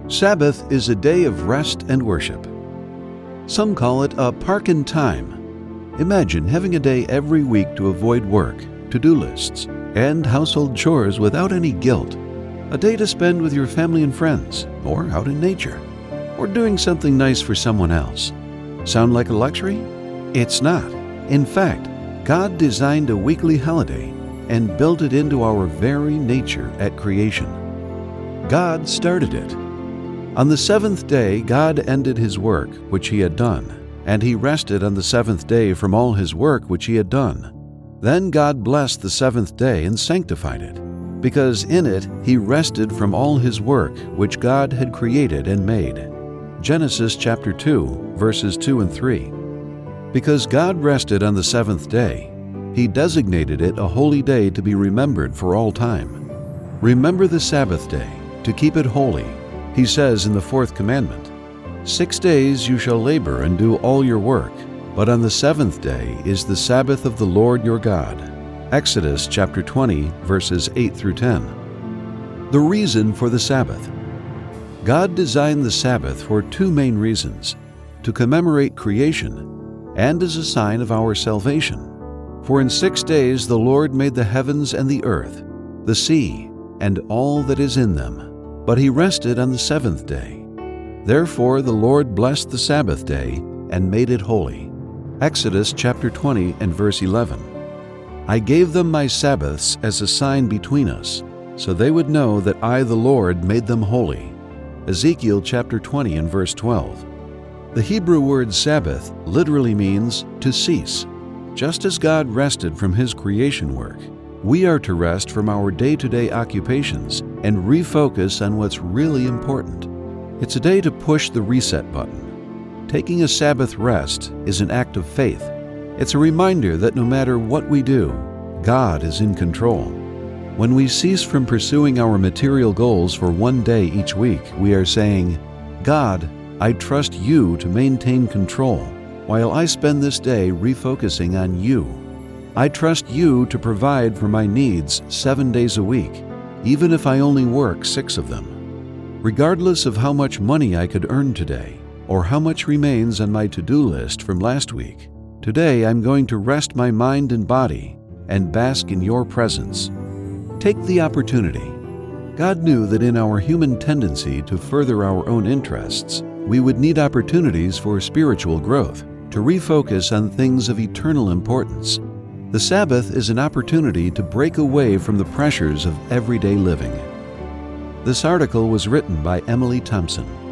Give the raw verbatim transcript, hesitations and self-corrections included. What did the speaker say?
Sabbath is a day of rest and worship. Some call it a park in time. Imagine having a day every week to avoid work, to-do lists, and household chores without any guilt. A day to spend with your family and friends, or out in nature, or doing something nice for someone else. Sound like a luxury? It's not. In fact, God designed a weekly holiday and built it into our very nature at creation. God started it. On the seventh day, God ended His work which He had done, and He rested on the seventh day from all His work which He had done. Then God blessed the seventh day and sanctified it, because in it He rested from all His work which God had created and made. Genesis chapter two, verses two and three. Because God rested on the seventh day, He designated it a holy day to be remembered for all time. Remember the Sabbath day, to keep it holy. He says in the fourth commandment, Six days you shall labor and do all your work, but on the seventh day is the Sabbath of the Lord your God. Exodus chapter twenty, verses eight through ten. The reason for the Sabbath. God designed the Sabbath for two main reasons: to commemorate creation and as a sign of our salvation. For in six days the Lord made the heavens and the earth, the sea, and all that is in them. But He rested on the seventh day. Therefore the Lord blessed the Sabbath day and made it holy. Exodus chapter twenty and verse eleven. I gave them my Sabbaths as a sign between us, so they would know that I the Lord made them holy. Ezekiel chapter twenty and verse twelve. The Hebrew word Sabbath literally means to cease. Just as God rested from His creation work, we are to rest from our day-to-day occupations and refocus on what's really important. It's a day to push the reset button. Taking a Sabbath rest is an act of faith. It's a reminder that no matter what we do, God is in control. When we cease from pursuing our material goals for one day each week, we are saying, God, I trust You to maintain control while I spend this day refocusing on You. I trust You to provide for my needs seven days a week, even if I only work six of them. Regardless of how much money I could earn today, or how much remains on my to-do list from last week, today I'm going to rest my mind and body and bask in Your presence. Take the opportunity. God knew that in our human tendency to further our own interests, we would need opportunities for spiritual growth, to refocus on things of eternal importance. The Sabbath is an opportunity to break away from the pressures of everyday living. This article was written by Emily Thompson.